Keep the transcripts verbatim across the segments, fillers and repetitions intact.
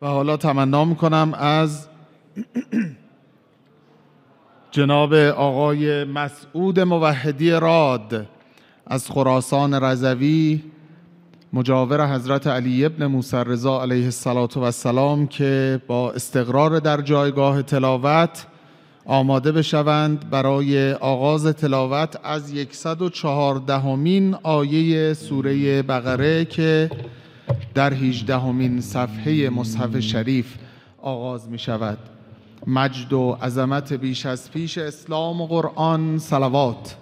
و حالا تمنا میکنم از جناب آقای مسعود موحدی راد از خراسان رضوی مجاور حضرت علی ابن موسی رضا علیه السلام که با استقرار در جایگاه تلاوت آماده بشوند برای آغاز تلاوت از صد و چهاردهمین آیه سوره بقره که در هجدهمین صفحه مصحف شریف آغاز می شود. مجد و عظمت بیش از پیش اسلام و قرآن صلوات.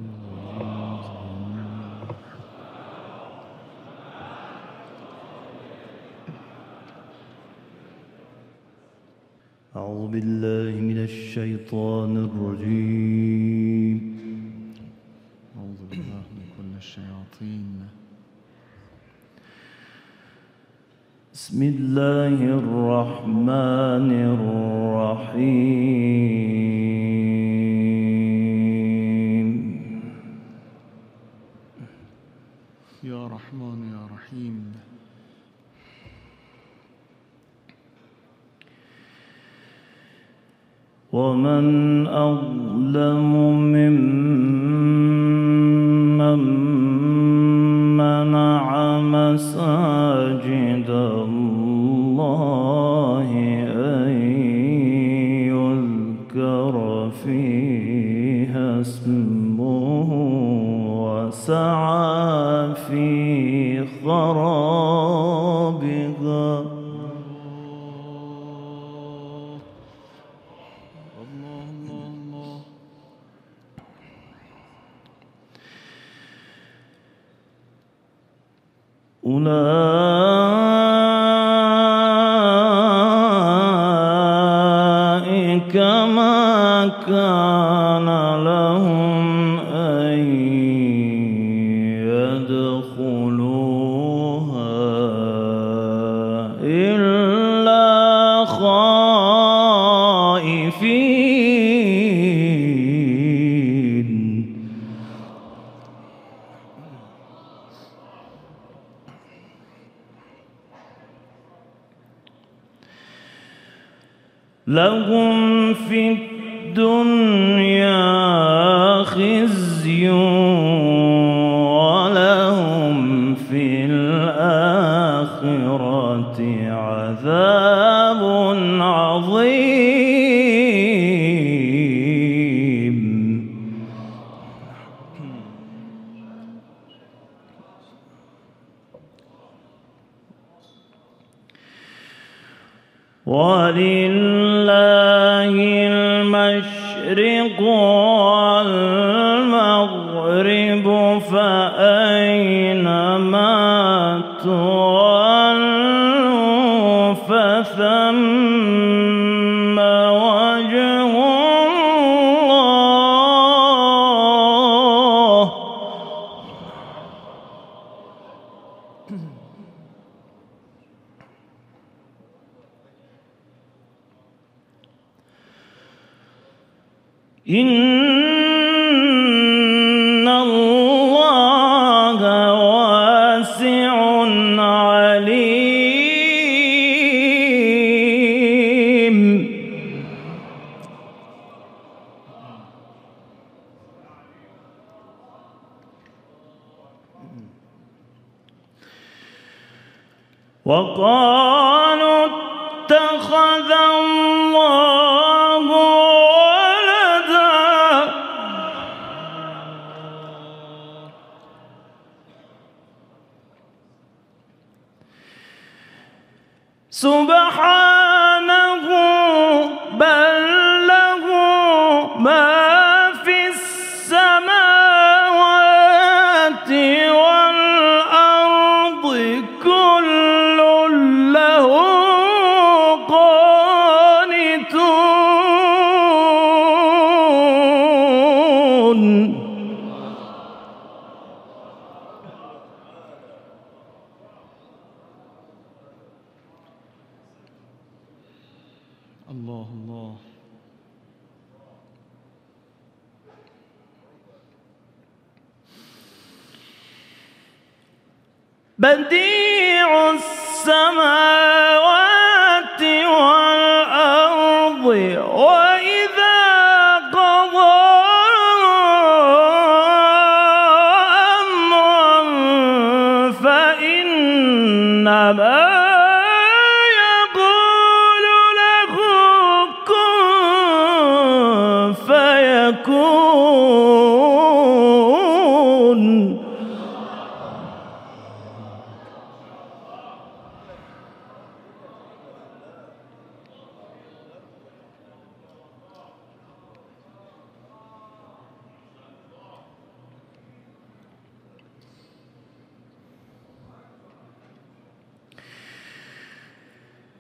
أعوذ بالله من الشيطان الرجيم. أعوذ بالله من كل الشياطين. بسم الله الرحمن الرحيم. يا رحمن يا رحيم. ومن أظلم ممن منع مساجد الله أن يذكر فيها اسمه وسعى في خرابها. أولئك ما كان لهم أن يدخلوها إلا خائفين. لهم في الدنيا خزي ولهم في الآخرة عذاب عظيم. ولله المشرق والمغرب فأينما تولوا فثم وجه الله. إن الله واسع عليم. وقالوا اتخذ الله ولدا. سبحانه بل له ما في السماوات والأرض كل له قانتون. الله الله. بديع السماوات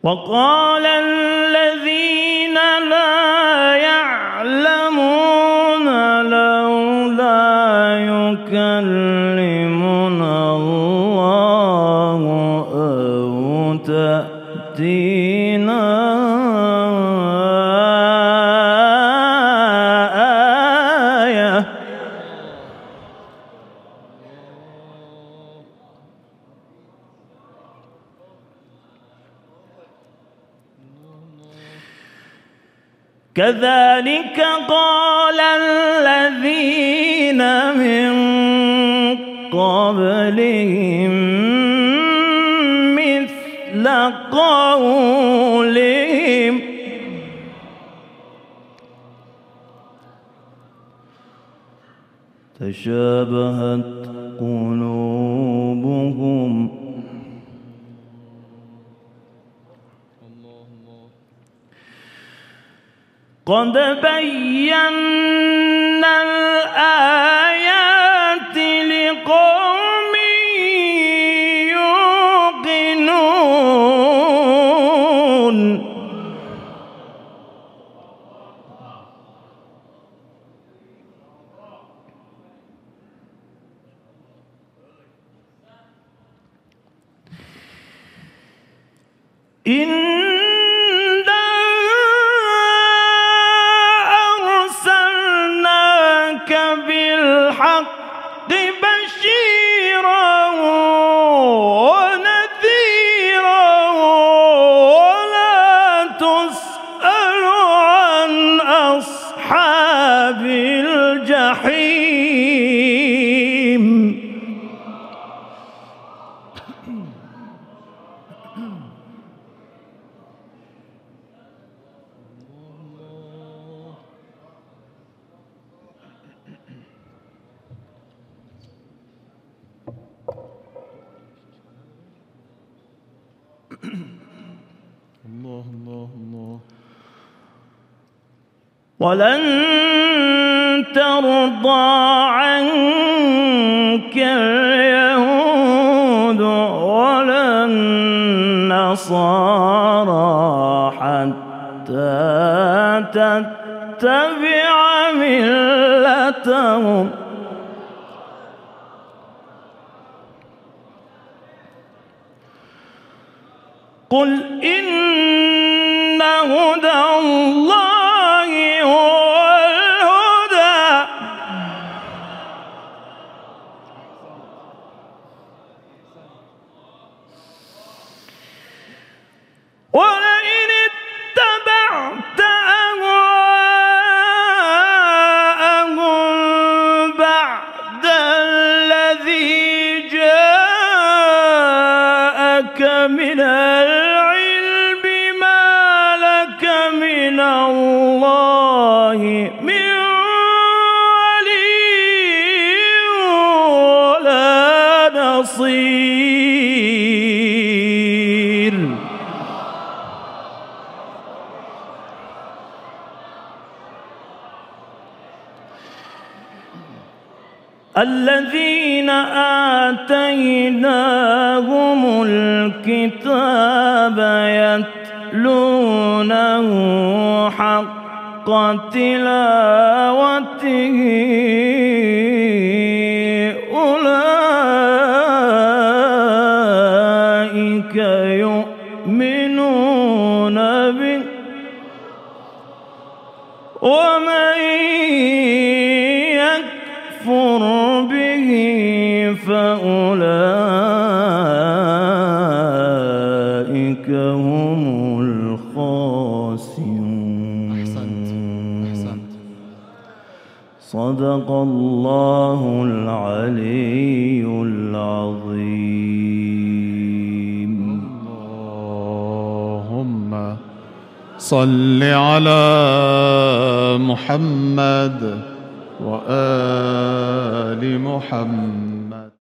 وقال الذين لا يعلمون لولا يكلمنا الله أو تأتينا آية. كذلك قال الذين من قبلهم مثل قولهم تشابهت قلوبهم قد بينا الآيات لقوم يوقنون. إن بالحق بشيرا ونذيرا ولا تسأل عن أصحاب الجحيم. الله الله الله. ولن ترضى عنك اليهود ولا النصارى حتى تتبع ملتهم قل إن هدى الله هو الهدى ولئن اتبعت أهواءهم بعد الذي جاءك من العلم ما لك من الله من ولي ولا نصير. الذين آتيناهم الكتاب يتلونه حق تلاوته أولئك يؤمنون به ومن يكفر به فأولئك هم الخاسرون. أحسنت أحسنت. صدق الله العلي العظيم. اللهم صل على محمد وآل محمد.